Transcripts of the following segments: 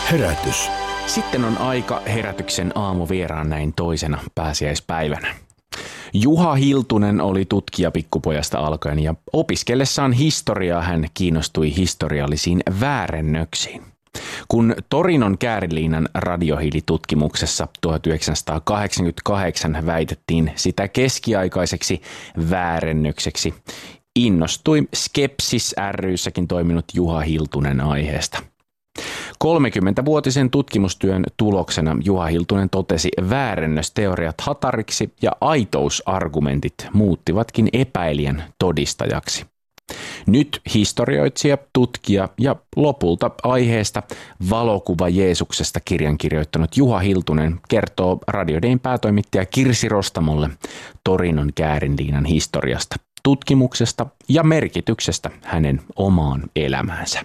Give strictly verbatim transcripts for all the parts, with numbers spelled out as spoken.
Herätys. Sitten on aika herätyksen aamuvieraan näin toisena pääsiäispäivänä. Juha Hiltunen oli tutkija pikkupojasta alkaen ja opiskellessaan historiaa hän kiinnostui historiallisiin väärennöksiin. Kun Torinon Kääriliinan radiohiilitutkimuksessa tuhatyhdeksänsataakahdeksankymmentäkahdeksan väitettiin sitä keskiaikaiseksi väärennökseksi, innostui Skepsis ry:ssäkin toiminut Juha Hiltunen aiheesta. kolmekymmentävuotisen tutkimustyön tuloksena Juha Hiltunen totesi väärennösteoriat hatariksi ja aitousargumentit muuttivatkin epäilijän todistajaksi. Nyt historioitsija, tutkija ja lopulta aiheesta Valokuva Jeesuksesta -kirjan kirjoittanut Juha Hiltunen kertoo Radio Dayn päätoimittaja Kirsi Rostamolle Torinon Kääriliinan historiasta, tutkimuksesta ja merkityksestä hänen omaan elämäänsä.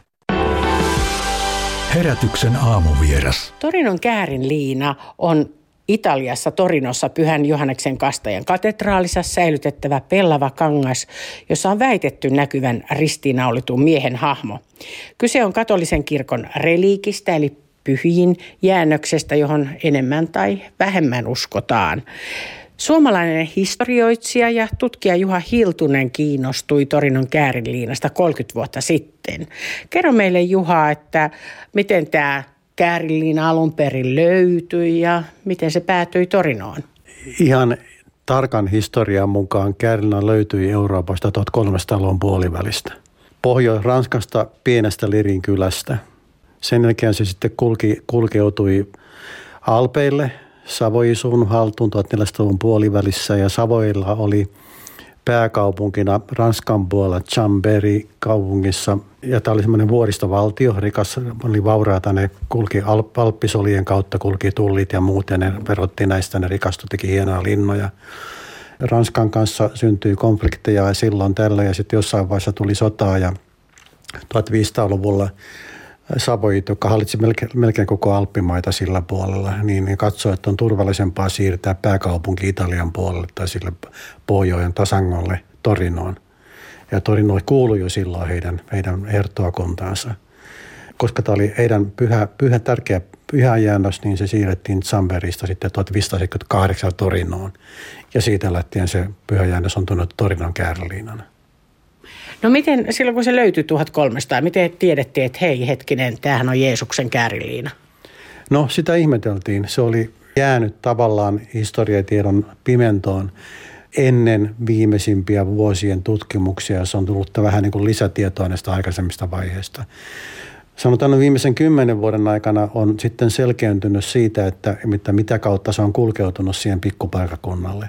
Herätyksen aamuvieras. Torinon Kääriliina on Italiassa Torinossa Pyhän Johanneksen kastajan katedraalissa säilytettävä pellava kangas, jossa on väitetty näkyvän ristiinnaulitun miehen hahmo. Kyse on katolisen kirkon reliikistä eli pyhiin jäännöksestä, johon enemmän tai vähemmän uskotaan. Suomalainen historioitsija ja tutkija Juha Hiltunen kiinnostui Torinon Kääriliinasta kolmekymmentä vuotta sitten. Kerro meille, Juha, että miten tämä Kääriliina alun perin löytyi ja miten se päätyi Torinoon? Ihan tarkan historian mukaan Kääriliina löytyi Euroopasta tuhatkolmesataaluvun puolivälistä. Pohjois-Ranskasta pienestä Lirin kylästä. Sen jälkeen se sitten kulki, kulkeutui Alpeille. Savoy suun haltuun tuhatneljäsataaluvun puolivälissä ja Savoilla oli pääkaupunkina Ranskan puolella Chambéry kaupungissa. Ja tämä oli semmoinen vuoristovaltio, rikas, oli vauraata, ne kulki Alp- Alppisolien kautta, kulki tullit ja muut ja ne verotti näistä, ne rikastui, teki hienoja linnoja. Ranskan kanssa syntyi konflikteja silloin tällä ja sitten jossain vaiheessa tuli sotaa ja tuhatviisisataaluvulla Savoyit, joka hallitsi melkein, melkein koko Alppimaita sillä puolella, niin katsoi, että on turvallisempaa siirtää pääkaupunki Italian puolelle tai sille Pohjoisen tasangolle Torinoon. Ja Torino kuului jo silloin heidän, heidän herttuakuntaansa. Koska tämä oli heidän pyhä, pyhä tärkeä pyhäjäännös, niin se siirrettiin Chamberista sitten tuhatviisisataaseitsemänkymmentäkahdeksan Torinoon. Ja siitä lähtien se pyhäjäännös on tunnettu Torinon Kääriliinana. No miten silloin kun se löytyi tuhatkolmesataa, miten tiedettiin, että hei hetkinen, tämähän on Jeesuksen Kääriliina? No sitä ihmeteltiin. Se oli jäänyt tavallaan historiatiedon pimentoon ennen viimeisimpiä vuosien tutkimuksia. Se on tullut vähän niin kuin lisätietoa näistä aikaisemmista vaiheista. Sanotaan, että viimeisen kymmenen vuoden aikana on sitten selkeäntynyt siitä, että mitä kautta se on kulkeutunut siihen pikkupaikakunnalle.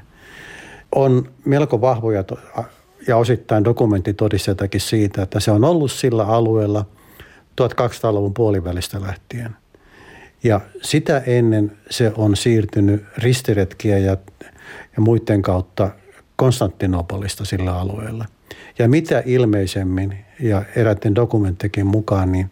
On melko vahvoja ja osittain dokumenttitodisteitakin siitä, että se on ollut sillä alueella tuhatkaksisataaluvun puolivälistä lähtien. Ja sitä ennen se on siirtynyt ristiretkiä ja, ja muiden kautta Konstantinopolista sillä alueella. Ja mitä ilmeisemmin ja eräiden dokumenttekin mukaan, niin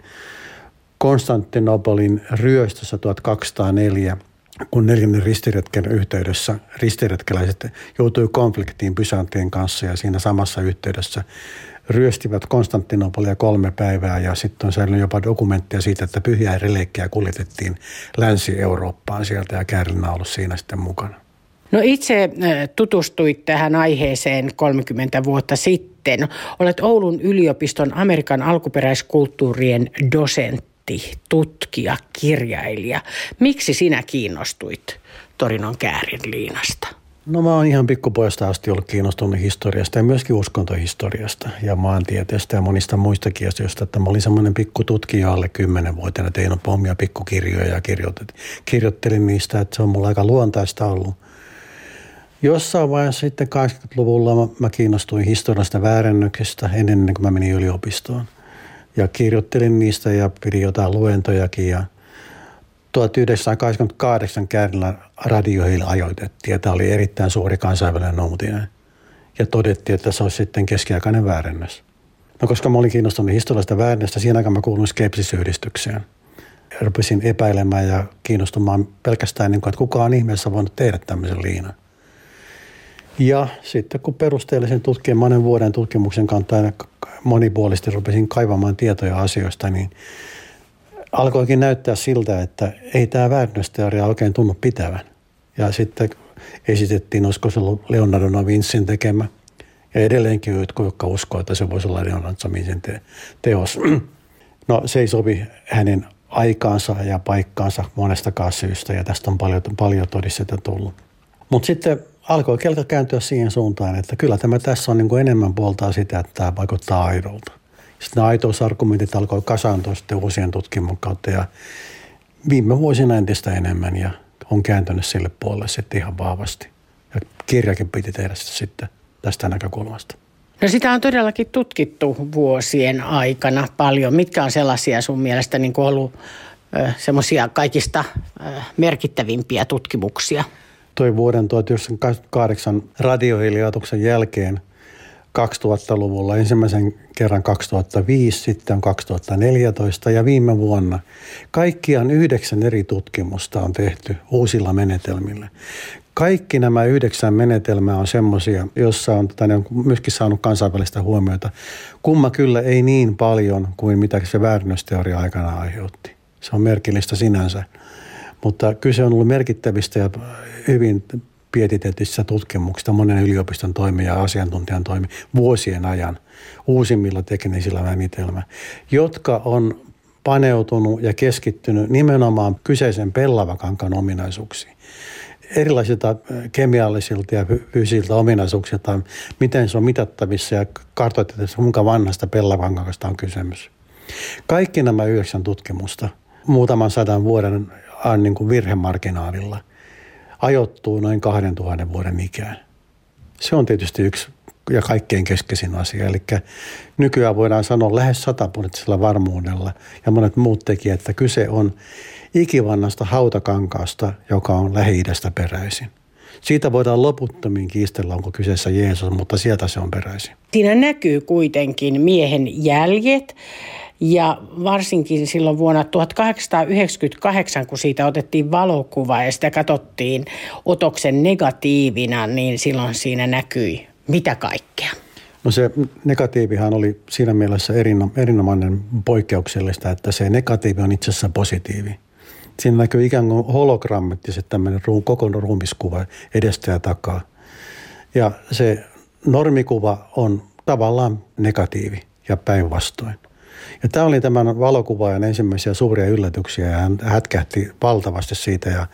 Konstantinopolin ryöstössä tuhatkaksisataaneljä, kun neljännen ristiretken yhteydessä ristiretkeläiset joutui konfliktiin Byzantin kanssa ja siinä samassa yhteydessä ryöstivät Konstantinopolia kolme päivää ja sitten on säilynyt jopa dokumentteja siitä, että pyhiä reliikkejä kuljetettiin Länsi-Eurooppaan sieltä ja Kääriliina on ollut siinä sitten mukana. No itse tutustuit tähän aiheeseen kolmekymmentä vuotta sitten. Olet Oulun yliopiston Amerikan alkuperäiskulttuurien dosentti, tutkija, kirjailija. Miksi sinä kiinnostuit Torinon Kääriliinasta? No mä oon ihan pikkupojasta asti ollut kiinnostunut historiasta ja myöskin uskontohistoriasta ja maantieteestä ja monista muistakin asioista. Että mä olin semmoinen pikkututkija alle kymmenenvuotiaana, tein omia pikkukirjoja ja kirjoittelin niistä, että se on mulla aika luontaista ollut. Jossain vaiheessa sitten kahdeksankymmentäluvulla mä, mä kiinnostuin historiasta väärennöksistä ennen kuin mä menin yliopistoon. Ja kirjoittelin niistä ja pidin jotain luentojakin ja tuhatyhdeksänsataakahdeksankymmentäkahdeksan Kääriliinan radiohiili ajoitettiin ja tämä oli erittäin suuri kansainvälinen uutinen. Ja todettiin, että se olisi sitten keskiaikainen väärennös. No koska mä olin kiinnostunut historiasta väärennöstä, siinä aikaan mä kuuluin Skepsis-yhdistykseen. Ja rupesin epäilemään ja kiinnostumaan pelkästään niin kuin, että kuka on ihmeessä voinut tehdä tämmöisen liinan. Ja sitten kun perusteellisen tutkijan monen vuoden tutkimuksen kantaa monipuolisesti rupesin kaivamaan tietoja asioista, niin alkoikin näyttää siltä, että ei tämä väärennösteoria oikein tunnu pitävän. Ja sitten esitettiin, olisiko se ollut Leonardo da Vincin tekemä. Ja edelleenkin jotkut, jotka uskoo, että se voisi olla Leonardo da Vincin te- teos. No se ei sovi hänen aikaansa ja paikkaansa monestakaan syystä, ja tästä on paljon, paljon todisteita tullut. Mutta sitten alkoi kelka kääntyä siihen suuntaan, että kyllä tämä tässä on niin kuin enemmän puoltaa sitä, että tämä vaikuttaa aidolta. Sitten nämä aitousargumentit alkoi kasaantua sitten uusien tutkimun kautta ja viime vuosina entistä enemmän ja on kääntynyt sille puolelle sitten ihan vahvasti. Ja kirjakin piti tehdä sitten tästä näkökulmasta. No sitä on todellakin tutkittu vuosien aikana paljon. Mitkä on sellaisia sun mielestä niin kuin ollut semmoisia kaikista merkittävimpiä tutkimuksia? Toi vuoden tuhatyhdeksänsataakaksikymmentäkahdeksan radiohiljoituksen jälkeen kaksituhattaluvulla ensimmäisen kerran kaksituhattaviisi, sitten on kaksituhattaneljätoista ja viime vuonna kaikkiaan yhdeksän eri tutkimusta on tehty uusilla menetelmillä. Kaikki nämä yhdeksän menetelmää on semmoisia, joissa on, ne on myöskin saanut kansainvälistä huomiota. Kumma kyllä ei niin paljon kuin mitä se väärennösteoria aikana aiheutti. Se on merkillistä sinänsä, mutta kyse on ollut merkittävistä ja hyvin pietitetyssä tutkimuksista monen yliopiston toimia ja asiantuntijan toimi vuosien ajan uusimmilla teknisillä menetelmillä, jotka on paneutunut ja keskittynyt nimenomaan kyseisen pellavakankaan ominaisuuksiin. Erilaisilta kemiallisilta ja fyysisiltä ominaisuuksilta, miten se on mitattavissa ja kartoitettavissa, kuinka vanhasta pellavakankaasta on kysymys. Kaikki nämä yhdeksän tutkimusta muutaman sadan vuoden niin kuin virhemarginaalilla ajoittuu noin kahden tuhannen vuoden ikään. Se on tietysti yksi ja kaikkein keskeisin asia. Eli nykyään voidaan sanoa lähes sataprosenttisella varmuudella ja monet muut tekijät, että kyse on ikivannasta hautakankaasta, joka on Lähi-idästä peräisin. Siitä voidaan loputtomiin kiistellä, onko kyseessä Jeesus, mutta sieltä se on peräisin. Siinä näkyy kuitenkin miehen jäljet. Ja varsinkin silloin vuonna tuhatkahdeksansataayhdeksänkymmentäkahdeksan, kun siitä otettiin valokuva ja sitä katsottiin otoksen negatiivina, niin silloin siinä näkyi mitä kaikkea. No se negatiivihan oli siinä mielessä erinomainen poikkeuksellista, että se negatiivi on itse asiassa positiivi. Siinä näkyy ikään kuin hologrammattiset tämmöinen koko ruumiskuva edestä ja takaa. Ja se normikuva on tavallaan negatiivi ja päinvastoin. Ja tämä oli tämän valokuvaajan ensimmäisiä suuria yllätyksiä ja hän hätkähti valtavasti siitä ja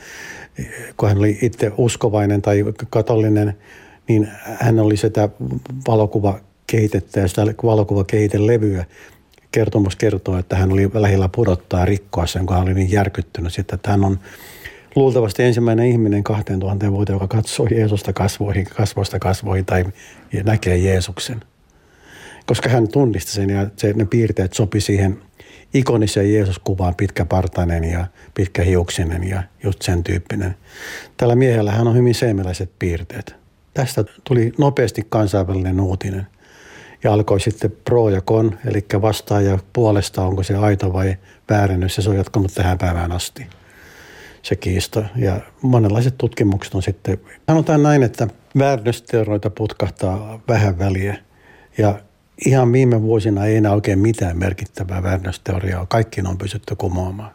kun hän oli itse uskovainen tai katolinen, niin hän oli sitä valokuvakehitettä ja sitä valokuvakeitelevyä. Kertomus kertoo, että hän oli lähellä pudottaa ja rikkoa sen, kun hän oli niin järkyttynyt siitä, että hän on luultavasti ensimmäinen ihminen kahteen tuhanteen vuoteen, joka katsoo Jeesusta kasvoihin, kasvoista kasvoihin tai näkee Jeesuksen. Koska hän tunnisti sen ja se, ne piirteet sopi siihen ikoniseen Jeesus-kuvaan, pitkäpartainen ja pitkähiuksinen ja just sen tyyppinen. Tällä miehellä hän on hyvin seemeläiset piirteet. Tästä tuli nopeasti kansainvälinen uutinen ja alkoi sitten pro ja con, eli vastaan ja puolesta, onko se aito vai väärennys, ja se on jatkunut tähän päivään asti, se kiista. Ja monenlaiset tutkimukset on sitten, sanotaan näin, että väärennösteorioita putkahtaa vähän väliä ja ihan viime vuosina ei enää oikein mitään merkittävää väärennösteoriaa. Kaikki on pystytty kumoamaan.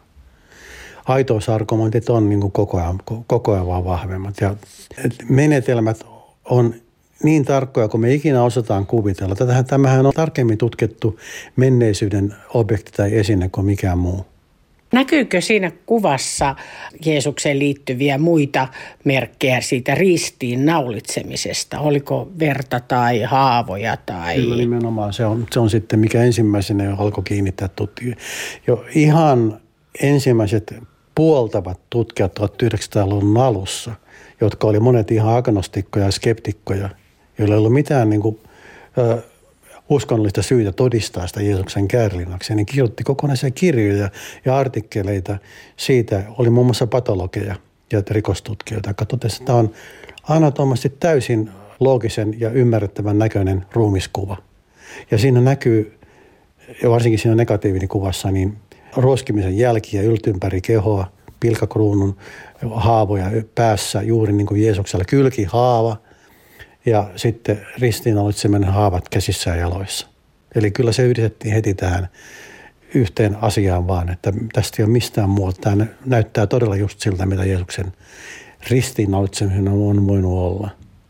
Aitousargumentit on niin kuin koko ajan, koko ajan vaan vahvemmat. Ja menetelmät on niin tarkkoja kuin me ikinä osataan kuvitella. Tämähän on tarkemmin tutkittu menneisyyden objekti tai esine kuin mikään muu. Näkyykö siinä kuvassa Jeesukseen liittyviä muita merkkejä siitä ristiin naulitsemisesta? Oliko verta tai haavoja? Tai... Kyllä nimenomaan. Se on, se on sitten, mikä ensimmäisenä jo alkoi kiinnittää tutkijoita. Jo ihan ensimmäiset puoltavat tutkijat tuhatyhdeksänsataaluvun alussa, jotka oli monet ihan agnostikkoja ja skeptikkoja, joilla ei ollut mitään niin kuin, ö, uskonnollista syytä todistaa sitä Jeesuksen kärlinaksi. Niin kirjoitti kokonaisia kirjoja ja artikkeleita siitä. Oli muun muassa patologeja ja rikostutkijoita, jotka totesivat, että tämä on anatomisesti täysin loogisen ja ymmärrettävän näköinen ruumiskuva. Ja siinä näkyy, ja varsinkin siinä negatiivinen kuvassa, niin ruoskimisen jälkiä yltympäri kehoa, pilkakruunun haavoja päässä, juuri niin kuin Jeesuksella kylkihaava. Ja sitten ristiinnaulitsemen haavat käsissä ja jaloissa. Eli kyllä se yhdistettiin heti tähän yhteen asiaan vaan, että tästä ei ole mistään muuta. Tämä näyttää todella just siltä, mitä Jeesuksen ristiinnaulitseminen on voinut olla.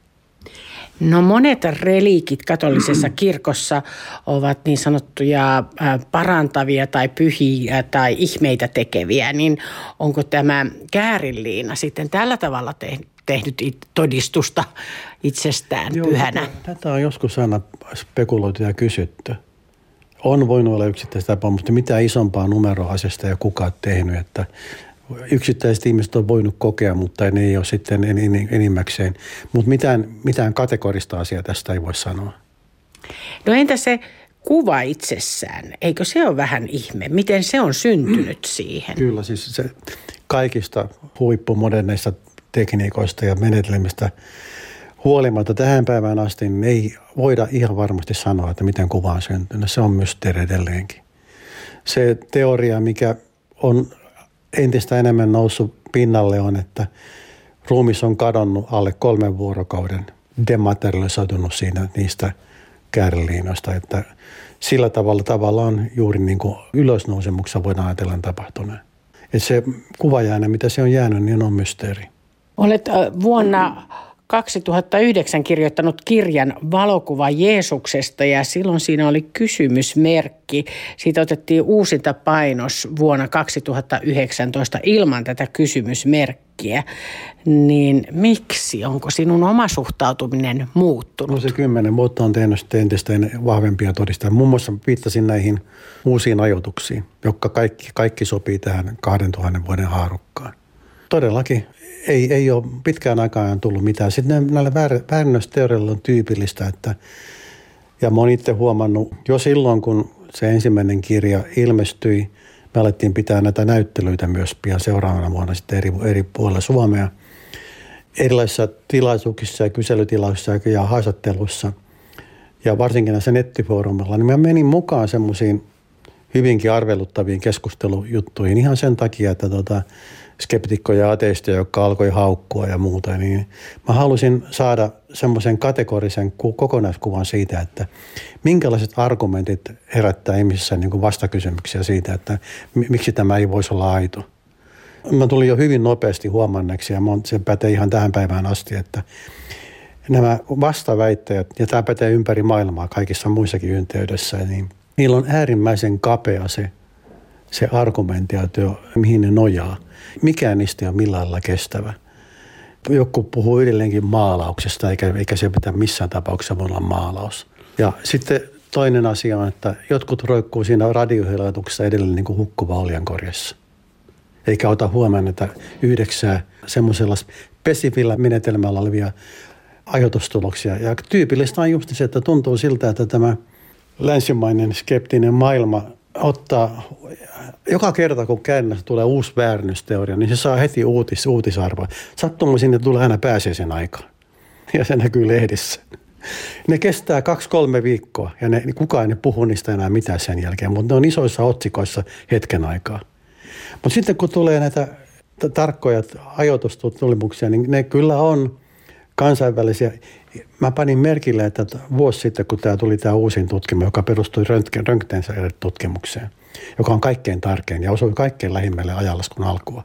No monet reliikit katolisessa kirkossa ovat niin sanottuja parantavia tai pyhiä tai ihmeitä tekeviä, niin onko tämä käärinliina sitten tällä tavalla tehnyt todistusta itsestään Joo, pyhänä? Tätä, tätä on joskus aina spekuloitu ja kysytty. On voinut olla yksittäistä tapaa, mutta mitään isompaa numeroa asiasta ei ole kukaan tehnyt, että yksittäiset ihmiset on voinut kokea, mutta ne ei ole sitten enimmäkseen. Mutta mitään, mitään kategorista asiaa tästä ei voi sanoa. No entä se kuva itsessään? Eikö se ole vähän ihme? Miten se on syntynyt siihen? Kyllä, siis se kaikista huippumoderneista tekniikoista ja menetelmistä huolimatta tähän päivään asti niin ei voida ihan varmasti sanoa, että miten kuva on syntynyt. Se on mysteeri edelleenkin. Se teoria, mikä on entistä enemmän noussut pinnalle on, että ruumis on kadonnut alle kolmen vuorokauden, dematerialisoitunut siinä niistä käärinliinoista, että sillä tavalla tavallaan juuri niin kuin ylösnousemuksessa voidaan ajatella tapahtuneen. Että se kuvajääne, mitä se on jäänyt, niin on mysteeri. Olet vuonna kaksituhattayhdeksän kirjoittanut kirjan Valokuva Jeesuksesta ja silloin siinä oli kysymysmerkki. Siitä otettiin uusinta painos vuonna kaksituhattayhdeksäntoista ilman tätä kysymysmerkkiä. Niin miksi? Onko sinun oma suhtautuminen muuttunut? No se kymmenen vuotta on tehnyt entistä vahvempia todistajia. Muun muassa viittasin näihin uusiin ajoituksiin, jotka kaikki, kaikki sopii tähän kahdentuhannen vuoden haarukkaan. Todellakin. Ei, ei ole pitkään aikaan tullut mitään. Sitten näillä väärännösteorioilla on tyypillistä, että, ja mä oon itse huomannut jo silloin, kun se ensimmäinen kirja ilmestyi, me alettiin pitää näitä näyttelyitä myös pian seuraavana vuonna sitten eri, eri puolilla Suomea, erilaisissa tilaisuuksissa ja kyselytilaisuissa ja haastatteluissa, ja varsinkin näissä nettifoorumilla, niin mä menin mukaan semmoisiin hyvinkin arveluttaviin keskustelujuttuihin ihan sen takia, että tota, skeptikkoja ja ateisteja, jotka alkoi haukkua ja muuta, niin mä halusin saada semmoisen kategorisen kokonaiskuvan siitä, että minkälaiset argumentit herättää ihmisissä niin kuin vastakysymyksiä siitä, että miksi tämä ei voisi olla aito. Mä tulin jo hyvin nopeasti huomanneeksi ja se pätee ihan tähän päivään asti, että nämä vastaväittäjät, ja tämä pätee ympäri maailmaa kaikissa muissakin yhteydessä, niin niillä on äärimmäisen kapea se, se argumentaatio, mihin ne nojaa. Mikään niistä ei ole millään lailla kestävä. Joku puhuu edelleenkin maalauksesta, eikä, eikä se pitää missään tapauksessa voi olla maalaus. Ja sitten toinen asia on, että jotkut roikkuu siinä radiohelatuksessa edelleen niin kuin hukkuva oljankorjassa. Eikä ota huomioon, että yhdeksää semmoisella spesifillä menetelmällä olevia ajatustuloksia. Ja tyypillistä on just se, että tuntuu siltä, että tämä länsimainen skeptinen maailma ottaa joka kerta, kun käännössä tulee uusi väärännösteoria, niin se saa heti uutis, uutisarvoa. Sattumus sinne tulee aina pääsiäisen aikaan. Ja se näkyy lehdissä. Ne kestää kaksi, kolme viikkoa ja ne, kukaan ei puhu niistä enää mitään sen jälkeen, mutta ne on isoissa otsikoissa hetken aikaa. Mutta sitten kun tulee näitä t- tarkkoja ajoitustutkimuksia, niin ne kyllä on kansainvälisiä. Mä panin merkille, että vuosi sitten, kun tämä tuli tämä uusin tutkimus, joka perustui Röntgen-tutkimukseen, joka on kaikkein tärkein ja osui kaikkein lähimmälle ajanlaskun alkua.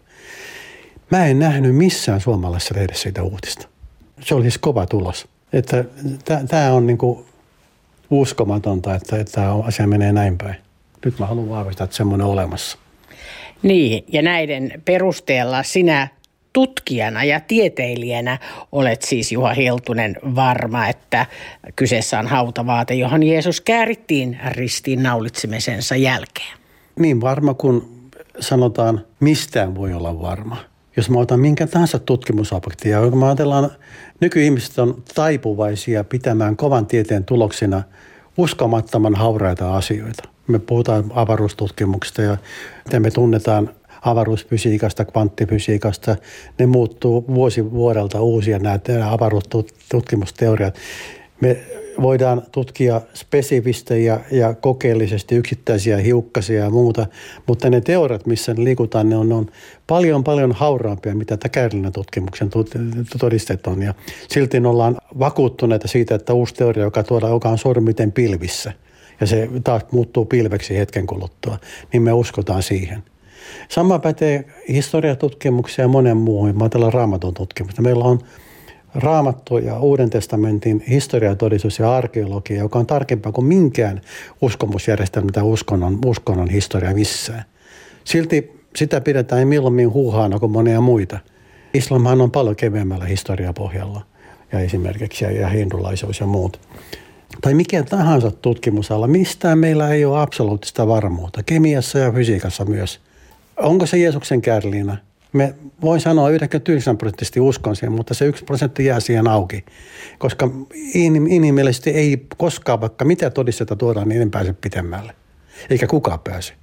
Mä en nähnyt missään suomalaisessa lehdessä siitä uutista. Se oli siis kova tulos. Että tämä on niinku uskomatonta, että tämä asia menee näin päin. Nyt mä haluan vahvistaa, että semmoinen on olemassa. Niin, ja näiden perusteella sinä tutkijana ja tieteilijänä olet siis, Juha Hiltunen, varma, että kyseessä on hautavaate, johon Jeesus käärittiin ristiinnaulitsemisensa jälkeen. Niin varma, kun sanotaan, mistään voi olla varma. Jos mä otan minkä tahansa tutkimusobjektia, kun mä ajatellaan, nykyihmiset on taipuvaisia pitämään kovan tieteen tuloksina uskomattoman hauraita asioita. Me puhutaan avaruustutkimuksesta ja miten me tunnetaan avaruusfysiikasta, kvanttifysiikasta. Ne muuttuu vuosi vuodelta uusia nämä avaruustutkimusteoriat. Me voidaan tutkia spesifistä ja, ja kokeellisesti yksittäisiä hiukkasia ja muuta, mutta ne teoriat, missä ne liikutaan, ne on, ne on paljon, paljon hauraampia, mitä Käärinliinan tutkimuksen todisteet on. Ja silti ollaan vakuuttuneita siitä, että uusi teoria, joka tuodaan, joka on suurin miten pilvissä. ja se taas muuttuu pilveksi hetken kuluttua, niin me uskotaan siihen. Sama pätee historiatutkimuksia ja monen muuhun. Mä ajatellaan raamatun tutkimusta. Meillä on Raamattu ja Uuden testamentin historiatodistus ja arkeologia, joka on tarkempaa kuin minkään uskomusjärjestelmä tai uskonnon, uskonnon historia missään. Silti sitä pidetään milloin huuhaana kuin monia muita. Islamhan on paljon keveämmällä historiapohjalla ja esimerkiksi ja hindulaisuus ja muut. Tai mikä tahansa tutkimusala, mistään meillä ei ole absoluuttista varmuutta. Kemiassa ja fysiikassa myös. Onko se Jeesuksen kärliina? Me voin sanoa yhdeksänkymmentäyhdeksän prosenttisesti uskon siihen, mutta se yksi prosentti jää siihen auki. Koska inhimillisesti ei koskaan, vaikka mitä todisteta tuodaan, niin en pääse pitemmälle. Eikä kukaan pääse.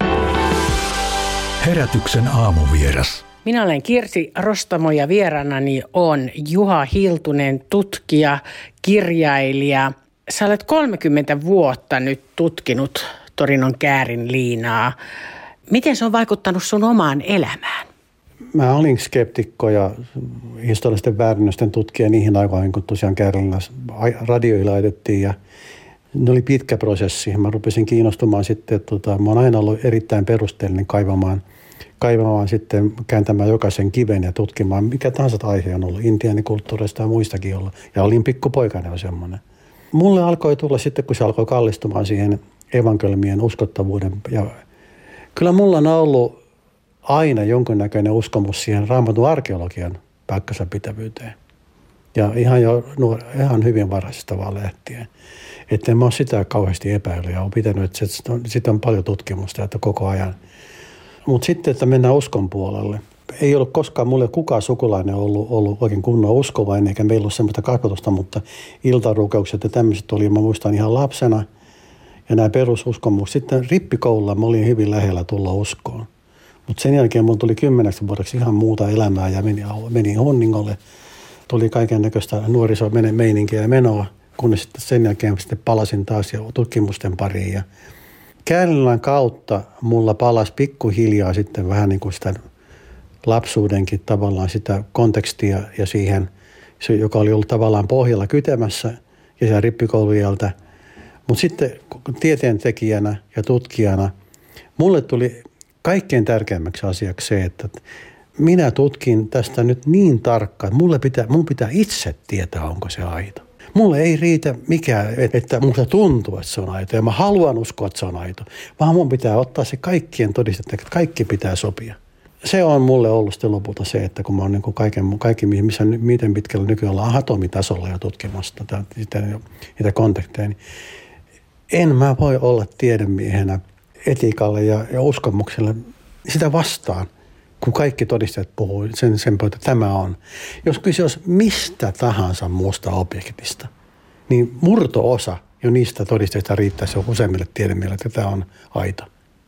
Herätyksen aamuvieras. Minä olen Kirsi Rostamo ja vieraanani on Juha Hiltunen, tutkija, kirjailija. Sä olet kolmekymmentä vuotta nyt tutkinut Torinon käärinliinaa. Miten se on vaikuttanut sun omaan elämään? Mä olin skeptikko ja historiallisten väärännösten tutkija niihin aikoihin, kun tosiaan käärinliina radioihin laitettiin. Ja ne oli pitkä prosessi. Mä rupesin kiinnostumaan sitten, että tota, mä oon aina ollut erittäin perusteellinen kaivamaan, kaivamaan sitten, kääntämään jokaisen kiven ja tutkimaan, mikä tahansa aihe on ollut. Intiaanikulttuurista ja muistakin ollut. Ja olin pikkupoikainen jo semmoinen. Mulle alkoi tulla sitten, kun se alkoi kallistumaan siihen evankeliumien uskottavuuden. Ja kyllä mulla on ollut aina jonkinnäköinen uskomus siihen Raamatun arkeologian paikkansa pitävyyteen. Ja ihan jo ihan hyvin varhaisesta vaan lähtien. Että en mä ole sitä kauheasti epäillyt ja olen pitänyt, että siitä on paljon tutkimusta että koko ajan. Mutta sitten, että mennään uskon puolelle. Ei ollut koskaan mulle kukaan sukulainen ollut, ollut oikein kunnon uskovainen, eikä meillä ollut semmoista kasvatusta, mutta iltarukeukset ja tämmöiset oli, mä muistan ihan lapsena. Ja nämä perususkomukset. Sitten rippikoululla mä olin hyvin lähellä tulla uskoon. Mutta sen jälkeen mulla tuli kymmeneksi vuodeksi ihan muuta elämää ja menin, menin Honningolle. Tuli kaiken näköistä nuorisomeininkiä ja menoa, kunnes sitten sen jälkeen sitten palasin taas ja tutkimusten pariin. Ja käärinliinan kautta mulla palasi pikkuhiljaa sitten vähän niin kuin sitä lapsuudenkin tavallaan sitä kontekstia ja siihen, se, joka oli ollut tavallaan pohjalla kytemässä ja siellä rippikoulujelta. Mutta sitten tieteentekijänä ja tutkijana mulle tuli kaikkein tärkeimmäksi asiaksi se, että minä tutkin tästä nyt niin tarkkaan, että mulle pitää, mun pitää itse tietää, onko se aito. Mulle ei riitä mikään, että musta tuntuu, että se on aito ja mä haluan uskoa, että se on aito, vaan mun pitää ottaa se kaikkien todistettu, että kaikki pitää sopia. Se on mulle ollut sitten lopulta se, että kun mä oon niin kuin kaiken, kaikki, missä, miten pitkällä nykyään ollaan atomitasolla jo tutkimassa tätä, sitä, niitä kontakteja, niin en mä voi olla tiedemiehenä etiikalle ja, ja uskomukselle sitä vastaan, kun kaikki todistajat puhuu sen, sen että tämä on. Jos kyse olisi mistä tahansa muusta objektista, niin murto-osa jo niistä todistajista riittäisi jo useimmille tiedemiehille, että tämä on aito.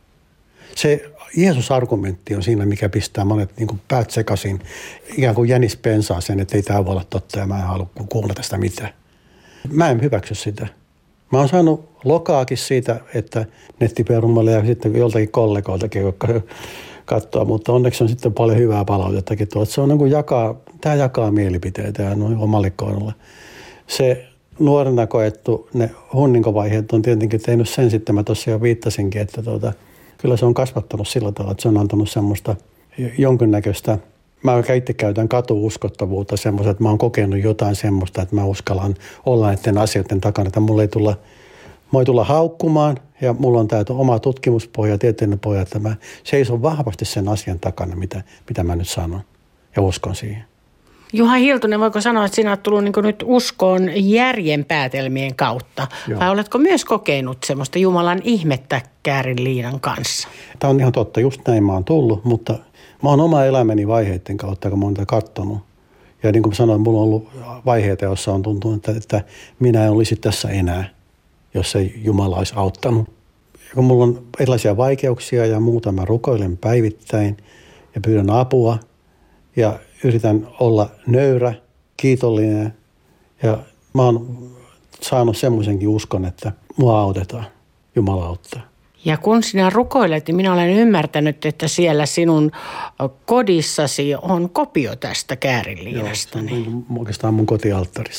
Se Jeesus-argumentti on siinä, mikä pistää monet niin kuin päät sekaisin, ikään kuin jänis pensaa sen, että ei tämä voi olla totta ja mä en halua kuulla tästä mitään. Mä en hyväksy sitä. Mä oon saanut lokaakin siitä, että nettiperumalle ja sitten joltakin kollegoiltakin, jotka katsoo, mutta onneksi on sitten paljon hyvää palautettakin tuolta. Se on niin kuin jakaa, tämä jakaa mielipiteitä ja noin omalle kohdalle. Se nuorena koettu, ne hunninkovaiheet on tietenkin tehnyt sen sitten, mä tosiaan viittasinkin, että tuota, kyllä se on kasvattanut sillä tavalla, että se on antanut semmoista jonkinnäköistä, mä itse käytän katu-uskottavuutta semmoista, että mä oon kokenut jotain semmoista, että mä uskallan olla näiden asioiden takana, että mulla ei tulla, mä ei tulla haukkumaan ja mulla on tämä oma tutkimuspohja ja tieteellinen pohja, että mä seison vahvasti sen asian takana, mitä, mitä mä nyt sanon ja uskon siihen. Juha Hiltunen, voiko sanoa, että sinä olet tullut niin kuin nyt uskoon järjen päätelmien kautta? Joo. Vai oletko myös kokenut semmoista Jumalan ihmettä käärinliinan kanssa? Tämä on ihan totta, just näin mä oon tullut, mutta mä oon oma elämäni vaiheiden kautta, kun mä oon tätä katsonut. Ja niin kuin sanoin, mulla on ollut vaiheita, joissa on tuntunut, että, että minä en olisi tässä enää, jos ei Jumala olisi auttanut. Ja kun mulla on erilaisia vaikeuksia ja muuta, mä rukoilen päivittäin ja pyydän apua ja yritän olla nöyrä, kiitollinen ja mä oon saanut semmoisenkin uskon, että mua autetaan, Jumala auttaa. Ja kun sinä rukoilet, niin minä olen ymmärtänyt, että siellä sinun kodissasi on kopio tästä käärinliinasta. Joo, se on oikeastaan mun kotialttarissa.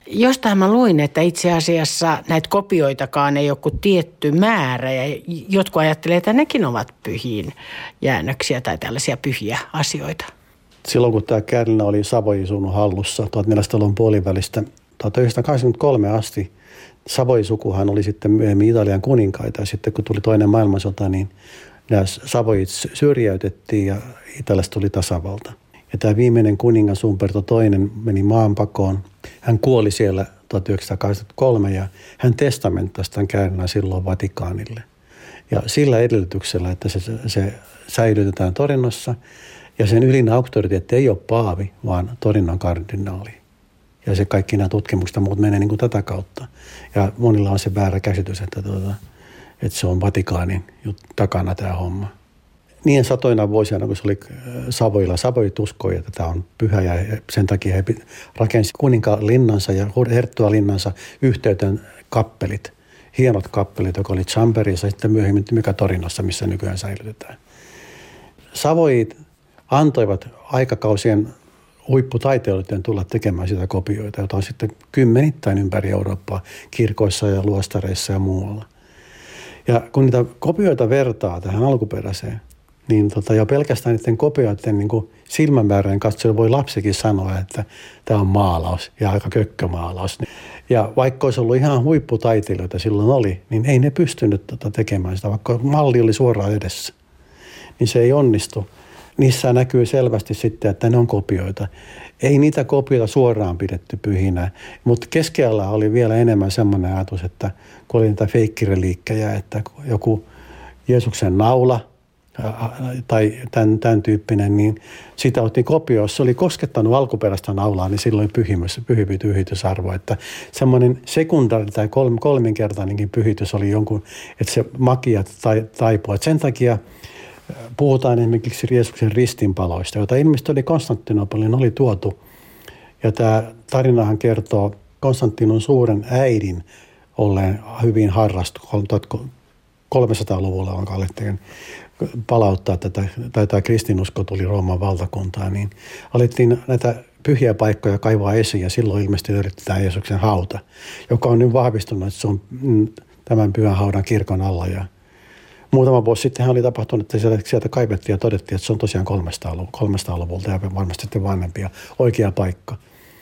Jostain mä luin, että itse asiassa näitä kopioitakaan ei ole kuin tietty määrä ja jotkut ajattelee, että nekin ovat pyhiin jäännöksiä tai tällaisia pyhiä asioita. Silloin kun tämä Kärnä oli Savoy-suvun hallussa tuhatneljäsataa-luvun puolivälistä tuhatyhdeksänsataakahdeksankymmentäkolme asti, Savoy-sukuhan oli sitten myöhemmin Italian kuninkaita ja sitten kun tuli toinen maailmansota, niin nämä Savoyit syrjäytettiin ja Italiasta tuli tasavalta. Ja tämä viimeinen kuningas Umberto toinen meni maanpakoon. Hän kuoli siellä tuhatyhdeksänsataakahdeksankymmentäkolme ja hän testamenttasi tämän Kärnän silloin Vatikaanille. Ja sillä edellytyksellä, että se, se säilytetään Torinossa ja sen ylin auktoriteetti ei ole paavi, vaan Torinon kardinaali. Ja se kaikki nämä tutkimukset ja muut menee niin kuin tätä kautta. Ja monilla on se väärä käsitys, että, tuota, että se on Vatikaanin takana tämä homma. Niin satoina vuosina, kun se oli Savoilla, Savoyit uskoi, että tämä on pyhä ja sen takia he rakensi kuninkaan linnansa ja herttua linnansa yhteyteen kappelit, hienot kappelit, joka oli Chamberissa ja sitten myöhemmin mikä Torinossa, missä nykyään säilytetään. Savoyit antoivat aikakausien huipputaiteilijoiden tulla tekemään sitä kopioita, jota on sitten kymmenittäin ympäri Eurooppaa, kirkoissa ja luostareissa ja muualla. Ja kun niitä kopioita vertaa tähän alkuperäiseen, niin tota, jo pelkästään niiden kopioiden niin silmämäärän katsoen voi lapsikin sanoa, että tämä on maalaus ja aika kökkömaalaus. Ja vaikka olisi ollut ihan huipputaiteilijoita silloin oli, niin ei ne pystynyt tota tekemään sitä, vaikka malli oli suoraan edessä. Niin se ei onnistu. Niissä näkyy selvästi sitten, että ne on kopioita. Ei niitä kopioita suoraan pidetty pyhinä, mutta keskellä oli vielä enemmän semmoinen ajatus, että kun oli niitä feikkireliikkejä, että joku Jeesuksen naula tai tämän, tämän tyyppinen, niin sitä otti kopio. Jos se oli koskettanut alkuperäistä naulaa, niin silloin pyhimys, pyhimys, pyhitysarvo. Että semmoinen sekundaari tai kolm, kolminkertainenkin pyhitys oli jonkun, että se magia tai, taipui. Että sen takia puhutaan esimerkiksi Jeesuksen ristinpaloista, joita ilmeisesti oli Konstantinopolin oli tuotu. Ja tämä tarinahan kertoo Konstantinon suuren äidin olleen hyvin harrastu kolmesataaluvulla, jonka alettiin palauttaa tätä, tai tämä kristinusko tuli Rooman valtakuntaan, niin alettiin näitä pyhiä paikkoja kaivaa esiin ja silloin ilmeisesti löydettiin Jeesuksen hauta, joka on nyt vahvistunut, että se on tämän pyhän haudan kirkon alla ja muutama vuosi sitten oli tapahtunut, että sieltä kaivettiin ja todettiin, että se on tosiaan kolmesataaluvulta ja varmasti sitten vanhempi ja oikea paikka.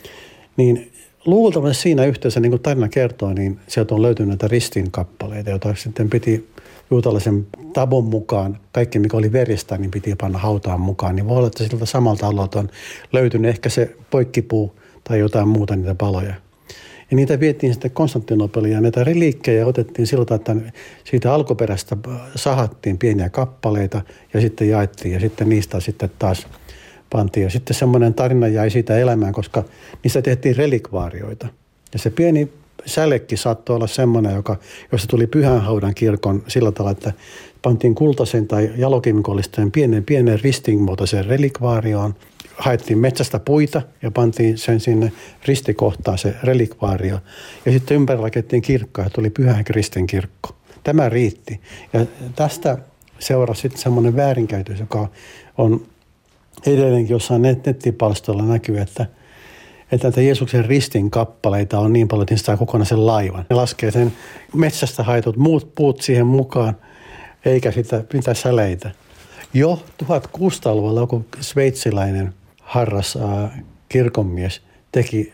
Niin luultavasti siinä yhteydessä, niin kuin tarina kertoo, niin sieltä on löytynyt näitä ristinkappaleita, joita sitten piti juutalaisen tabun mukaan, kaikki mikä oli veristä, niin piti panna hautaan mukaan. Niin voi olla, että siltä samalta alalta on löytynyt ehkä se poikkipuu tai jotain muuta niitä paloja. Ja niitä vietiin sitten Konstantinopoliin ja näitä reliikkejä otettiin siltä, että siitä alkuperäistä sahattiin pieniä kappaleita ja sitten jaettiin ja sitten niistä sitten taas pantiin. Ja sitten semmoinen tarina jäi siitä elämään, koska niistä tehtiin relikvaarioita. Ja se pieni sälekki saattoi olla semmoinen, joka, josta tuli Pyhänhaudan kirkon sillä tavalla, että pantiin kultaisen tai jalokivikollisten pienen, pienen ristinmuotoiseen relikvaarioon. Haettiin metsästä puita ja pantiin sen sinne ristikohtaan se relikvaario. Ja sitten ympärillä rakettiin kirkko ja tuli Pyhän Kristin kirkko. Tämä riitti. Ja tästä seurasi sitten semmoinen väärinkäytös, joka on edelleenkin jossain nettipalstoilla näkyy, että, että näitä Jeesuksen ristin kappaleita on niin paljon, että niistä saa kokonaisen laivan. Ne laskee sen metsästä haetut muut puut siihen mukaan, eikä sitä mitään säleitä. Jo tuhatkuusisataaluvulla joku sveitsiläinen harras äh, kirkonmies teki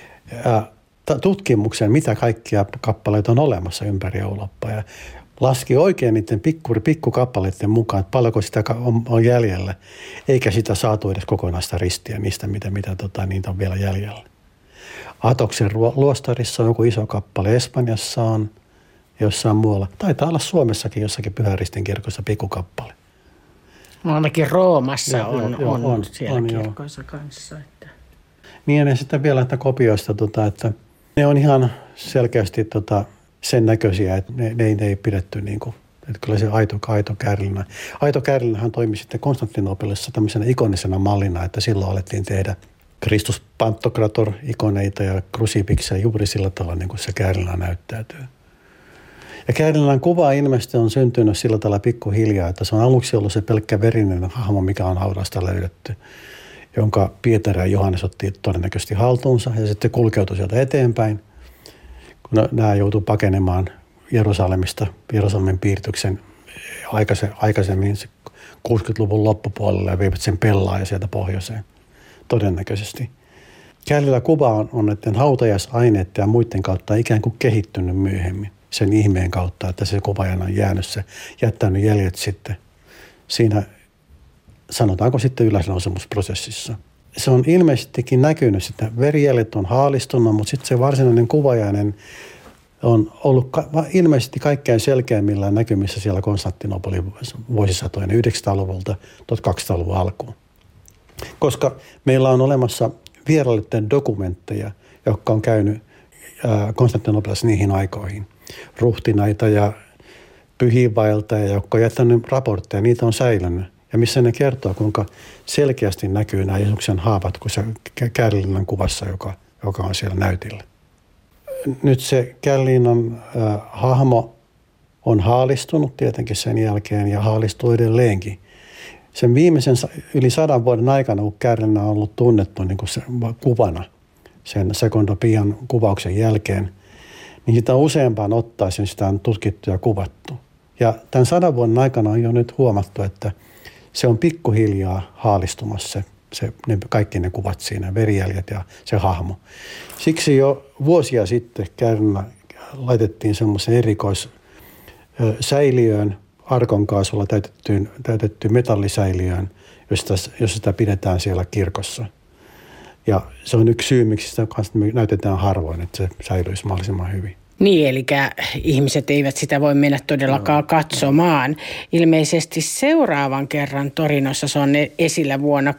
äh, tutkimuksen, mitä kaikkia kappaleita on olemassa ympäri Eurooppaa. Ja laski oikein niiden pikku, pikkukappaleiden mukaan, että paljonko sitä on, on jäljellä, eikä sitä saatu edes kokonaista ristiä niistä, mitä, mitä tota, niitä on vielä jäljellä. Atoksen luostarissa on joku iso kappale, Espanjassa on jossain muualla. Taitaa olla Suomessakin jossakin Pyhän Ristin kirkossa pikkukappale. No ainakin Roomassa joo, on, joo, on, on siellä on, kirkoissa joo. kanssa. Että. Niin ja sitten vielä näitä kopioista, tota, että ne on ihan selkeästi tota, sen näköisiä, että ne, ne, ne ei pidetty niin kuin, että kyllä se aito, aito kärlinä. Aito kärlinähän toimi sitten Konstantinopolissa tämmöisenä ikonisena mallina, että silloin alettiin tehdä Kristus Pantokrator-ikoneita ja krusifiksejä juuri sillä tavalla, niin kuin se kärlinä näyttäytyy. Ja Kärlinän kuva ilmeisesti on syntynyt sillä tavalla pikkuhiljaa, että se on aluksi ollut se pelkkä verinen hahmo, mikä on haudasta löydetty, jonka Pietari ja Johannes otti todennäköisesti haltuunsa ja sitten kulkeutui sieltä eteenpäin, kun nämä joutuivat pakenemaan Jerusalemista, Jerusalemin piirityksen aikaisemmin kuusikymmentäluvun loppupuolella ja veivät sen Pellaan ja sieltä pohjoiseen todennäköisesti. Galilean kuva on, on näiden hautajaisaineiden ja muiden kautta ikään kuin kehittynyt myöhemmin sen ihmeen kautta, että se kuvaajana on jäänyt se, jättänyt jäljet sitten siinä, sanotaanko sitten ylösnousemusprosessissa. Se on ilmeisestikin näkynyt, että verijäljet on haalistunut, mutta sitten se varsinainen kuvajainen on ollut ilmeisesti kaikkein selkeämmillään näkymissä siellä Konstantinopolin vuosisatojen yhdeksänsataaluvulta tuhatkaksisataaluvun alkuun. Koska meillä on olemassa vierailijoiden dokumentteja, jotka on käynyt Konstantinopolissa niihin aikoihin. Ruhtinaita ja pyhiinvaeltajia, jotka on jättänyt raportteja, niitä on säilynyt. Ja missä ne kertoo, kuinka selkeästi näkyy nämä Jeesuksen haavat, kun se Galilean kuvassa, joka, joka on siellä näytillä. Nyt se Galilean äh, hahmo on haalistunut tietenkin sen jälkeen ja haalistuu edelleenkin. Sen viimeisen yli sadan vuoden aikana, kun Galilean on ollut tunnettu niin kuin se, kuvana sen Secondo Pian kuvauksen jälkeen, niin sitä useampaan ottaisen sitä on tutkittu ja kuvattu. Ja tämän sadan vuoden aikana on jo nyt huomattu, että se on pikkuhiljaa haalistumassa se, se, ne, kaikki ne kuvat siinä, verijäljet ja se hahmo. Siksi jo vuosia sitten Galileaan laitettiin semmoisen erikoissäiliöön, argonkaasulla täytettyyn, täytettyyn metallisäiliöön, josta, jos sitä pidetään siellä kirkossa. Ja se on yksi syy, miksi sitä me näytetään harvoin, että se säilyisi mahdollisimman hyvin. Niin, eli ihmiset eivät sitä voi mennä todellakaan no. katsomaan. Ilmeisesti seuraavan kerran Torinossa se on esillä vuonna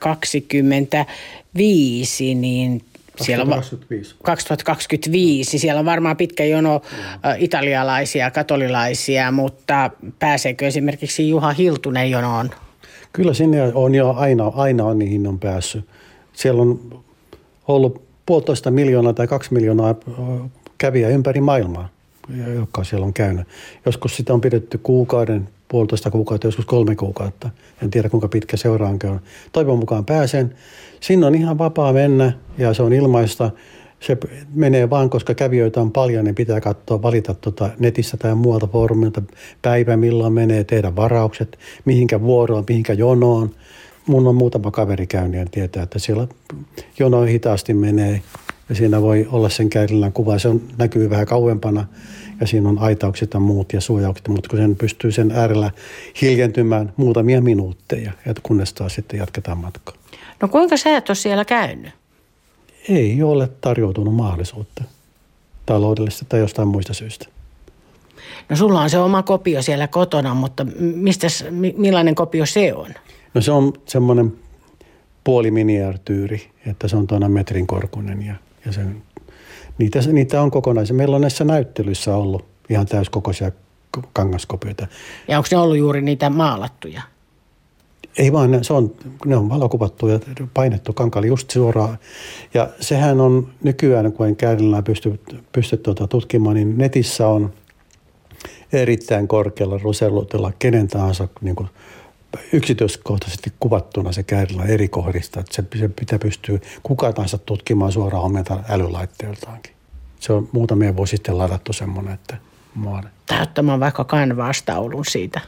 kaksituhattakaksikymmentäviisi, niin siellä kaksituhattakaksikymmentäviisi. kaksituhattakaksikymmentäviisi. Siellä on varmaan pitkä jono no. italialaisia, katolilaisia, mutta pääseekö esimerkiksi Juha Hiltunen jonoon? Kyllä sinne on jo aina, aina on niihin on päässyt. Siellä on ollut puolitoista miljoonaa tai kaksi miljoonaa kävijä ympäri maailmaa, jotka siellä on käynyt. Joskus sitä on pidetty kuukauden, puolitoista kuukautta, joskus kolme kuukautta. En tiedä, kuinka pitkä seuraankin on. Toivon mukaan pääsen. Sinne on ihan vapaa mennä ja se on ilmaista. Se menee vaan, koska kävijöitä on paljon, niin pitää katsoa, valita tuota netissä tai muualta foorumilta päivä, milloin menee, tehdä varaukset, mihinkä vuoroon, mihinkä jonoon. Mun on muutama kaveri käynyt ja tietää, että siellä jono hitaasti menee. Ja siinä voi olla sen Galilean kuva. Se on, näkyy vähän kauempana ja siinä on aitaukset ja muut ja suojaukset, mutta kun sen pystyy sen äärellä hiljentymään muutamia minuutteja, kunnes taas sitten jatketaan matkaa. No kuinka sä et ole siellä käynyt? Ei ole tarjoutunut mahdollisuutta taloudellista tai jostain muista syistä. No sulla on se oma kopio siellä kotona, mutta mistäs, millainen kopio se on? No se on semmoinen puoliminiatyyri, että se on tuona metrin korkuinen ja Ja se, niitä, niitä on kokonaisia. Meillä on näissä näyttelyissä ollut ihan täyskokoisia kangaskopioita. Ja onko ne ollut juuri niitä maalattuja? Ei vaan, ne, se on, ne on valokuvattu ja painettu kankaali just suoraan. Ja sehän on nykyään, kun en Galileaa pysty, pysty tuota tutkimaan, niin netissä on erittäin korkealla resoluutiolla kenen tahansa niin kuin yksityiskohtaisesti kuvattuna se Galilea eri kohdista, että se pitää pystyä kuka tahansa tutkimaan suoraan omilta älylaitteiltaankin. Se on muutamia vuosia sitten ladattu semmoinen, että muodon. Tai ottamaan vaikka kanvaastaulun siitä.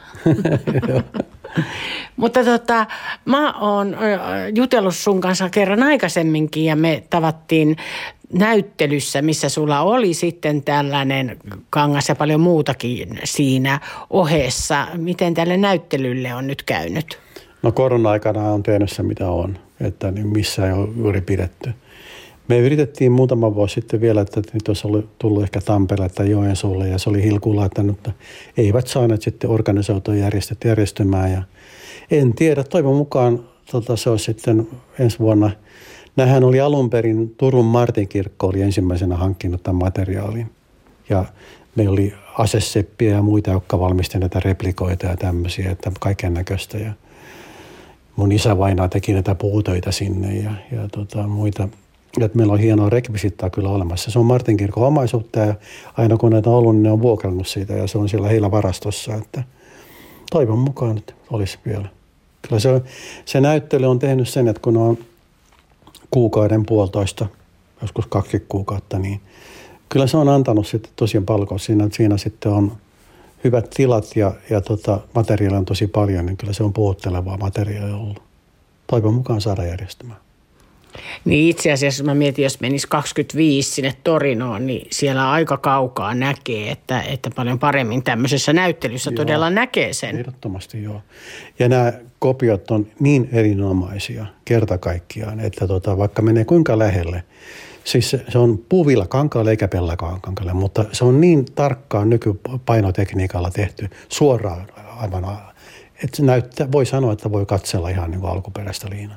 Mutta tota, mä oon jutellut sun kanssa kerran aikaisemminkin ja me tavattiin näyttelyssä, missä sulla oli sitten tällainen kangas ja paljon muutakin siinä ohessa. Miten tälle näyttelylle on nyt käynyt? No korona-aikana on tehnyt se mitä on, että missä ei ole juuri pidetty. Me yritettiin muutama vuosi sitten vielä, että nyt olisi ollut, tullut ehkä Tampereelle tai Joensuulle ja se oli Hilku laittanut, mutta eivät saaneet sitten organisoitua järjestöt järjestymään. Ja en tiedä, toivon mukaan tota, se olisi sitten ensi vuonna. Nämähän oli alun perin, Turun Martinkirkko oli ensimmäisenä hankkinut tämän materiaalin. Ja meillä oli aseseppiä ja muita, jotka valmistivat näitä replikoita ja tämmöisiä, että kaiken näköistä. Ja mun isä vainaa teki näitä puutöitä sinne ja, ja tota, muita. Että meillä on hienoa rekvisittaa kyllä olemassa. Se on Martinkirkon omaisuutta ja aina kun näitä on ollut, niin ne on vuokrannut siitä ja se on siellä heillä varastossa. Että toivon mukaan nyt olisi vielä. Kyllä se, se näyttely on tehnyt sen, että kun on kuukauden puolitoista, joskus kaksi kuukautta, niin kyllä se on antanut sitten tosiaan palkoa. Siinä, siinä sitten on hyvät tilat ja, ja tota, materiaalia on tosi paljon, niin kyllä se on puhuttelevaa materiaalia ollut. Toivon mukaan saada järjestämään. Niin itse asiassa mä mietin, jos menisi kaksikymmentäviisi sinne Torinoon, niin siellä aika kaukaa näkee, että, että paljon paremmin tämmöisessä näyttelyssä joo, todella näkee sen. Ehdottomasti joo. Ja nämä kopiot on niin erinomaisia kerta kaikkiaan, että tota, vaikka menee kuinka lähelle, siis se, se on puuvilla kankaalle eikä pellakankaalle, mutta se on niin tarkkaan nykypainotekniikalla tehty suoraan aivan, että näyttää, voi sanoa, että voi katsella ihan niin kuin alkuperäistä liinaa.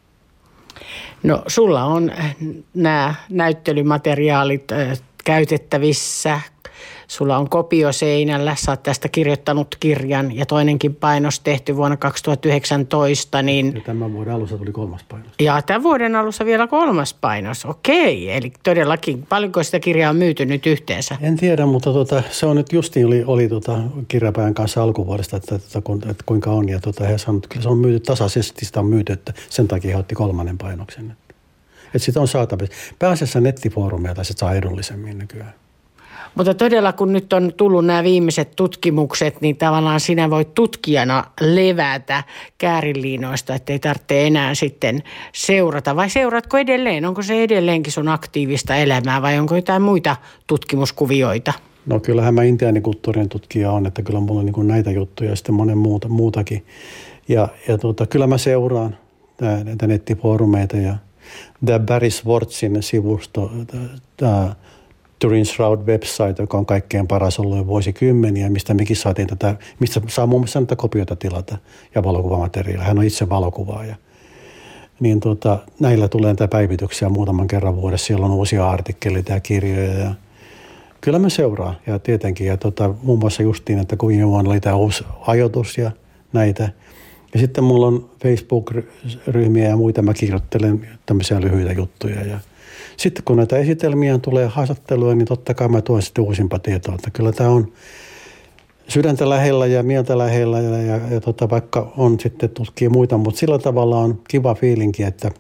No sulla on nämä näyttelymateriaalit käytettävissä, sulla on kopio seinällä, sä oot tästä kirjoittanut kirjan ja toinenkin painos tehty vuonna kaksituhattayhdeksäntoista. Niin ja tämän vuoden alussa tuli kolmas painos. Ja tämän vuoden alussa vielä kolmas painos, okei. Eli todellakin, paljonko sitä kirjaa on myyty nyt yhteensä? En tiedä, mutta tota, se on nyt justiin oli, oli tota, kirjapäivän kanssa alkuvuodesta, että, että, että, että kuinka on. Ja tota, he sanoivat, että se on myyty tasaisesti, sitä on myyty, että sen takia he otti kolmannen painoksen. Että sitä on saatavissa. Pääasiassa nettifoorumeilta se saa edullisemmin nykyään. Mutta todella, kun nyt on tullut nämä viimeiset tutkimukset, niin tavallaan sinä voit tutkijana levätä käärinliinoista, ettei tarvitse enää sitten seurata. Vai seuraatko edelleen? Onko se edelleenkin sun aktiivista elämää vai onko jotain muita tutkimuskuvioita? No kyllähän mä intiaanikulttuurin tutkija on, että kyllä mulla on niin näitä juttuja ja sitten monen muuta, muutakin. Ja, ja tuota, kyllä mä seuraan näitä nettifoorumeita ja tämä Barry Schwartzin sivusto, tämä Turin Shroud website, joka on kaikkein paras ollut jo vuosikymmeniä, mistä mekin saatiin tätä, mistä saa muun muassa näitä kopioita tilata ja valokuvamateriaalia. Hän on itse valokuvaaja. Niin tota, näillä tulee näitä päivityksiä muutaman kerran vuodessa. Siellä on uusia artikkeleita ja kirjoja. Ja kyllä mä seuraan ja tietenkin. Ja tota, muun muassa justiin, että kun viime vuonna oli tämä uusi ajoitus ja näitä. Ja sitten mulla on Facebook-ryhmiä ja muita. Mä kirjoittelen tämmöisiä lyhyitä juttuja ja sitten kun näitä esitelmiä tulee haastatteluja, niin totta kai mä tuon sitten uusimpaa tietoa. Että kyllä tämä on sydäntä lähellä ja mieltä lähellä ja, ja, ja tota, vaikka on sitten tutkii muita, mutta sillä tavalla on kiva fiilinki, että,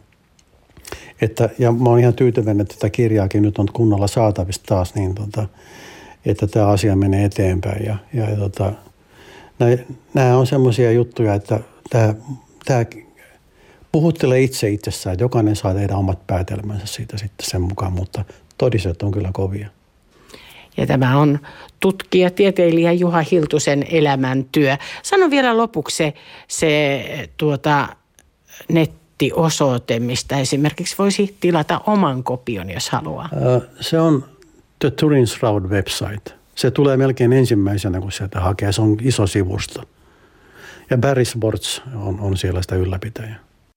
että ja mä oon ihan tyytyväinen, että tätä kirjaakin nyt on kunnolla saatavissa taas, niin tota, että tämä asia menee eteenpäin. Ja, ja, ja tota, nämä on semmoisia juttuja, että tämä, tämä puhuttelee itse itsessään, että jokainen saa tehdä omat päätelmänsä siitä sitten sen mukaan, mutta todiset on kyllä kovia. Ja tämä on tutkija, tieteilijä Juha Hiltusen elämäntyö. Sano vielä lopuksi se, se tuota, nettiosoite, mistä esimerkiksi voisi tilata oman kopion, jos haluaa. Se on The Turin Shroud website. Se tulee melkein ensimmäisenä, kun sieltä hakee. Se on iso sivusto. Ja Barry Schwartz on, on siellä sitä ylläpitäjä.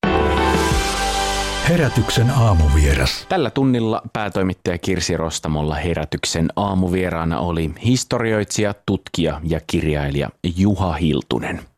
Herätyksen aamuvieras. Tällä tunnilla päätoimittaja Kirsi Rostamolla Herätyksen aamuvieraana oli historioitsija, tutkija ja kirjailija Juha Hiltunen.